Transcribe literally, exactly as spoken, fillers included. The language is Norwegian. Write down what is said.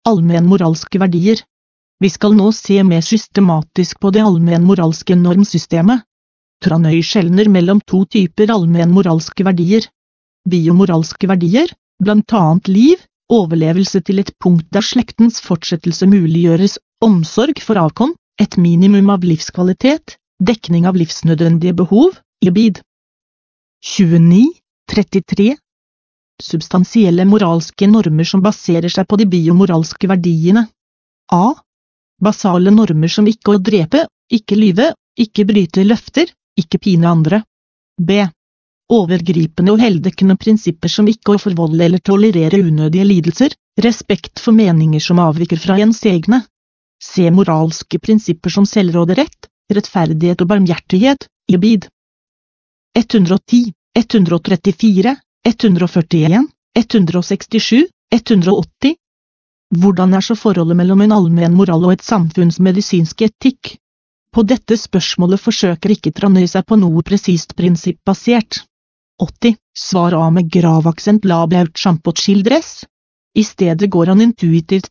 Allmennmoralske verdier. Vi skal nå se mer systematisk på det allmennmoralske normsystemet. Tranøy skjelner mellom to typer allmennmoralske verdier. Biomoralske verdier, blant annet liv, overlevelse til et punkt der slektens fortsettelse muliggjøres, omsorg for avkom, et minimum av livskvalitet, dekning av livsnødvendige behov, i bid. tjueni trettitre. Substansielle moralske normer som baserer seg på de biomoralske verdiene. A. Basale normer som ikke å drepe, ikke lyve, ikke bryte løfter, ikke pine andre. B. Overgripende og heldekkende prinsipper som ikke å forvolde eller tolerere unødige lidelser, respekt for meninger som avviker fra ens egne. C. Moralske prinsipper som selvråderett, rettferdighet og barmhjertighet, i bid. ett hundre og ti, ett hundre og trettifire, ett hundre og førtien, ett hundre og sekstisju, ett hundre og åtti. Hvordan er så forholdet mellom en allmenn moral og et samfunnsmedisinsk etikk? På dette spørsmålet forsøker ikke Tranøy seg på noe presist prinsippbasert. åtti. Svar A med gravaksent labiaut sjampot skildres. I stedet går han intuitivt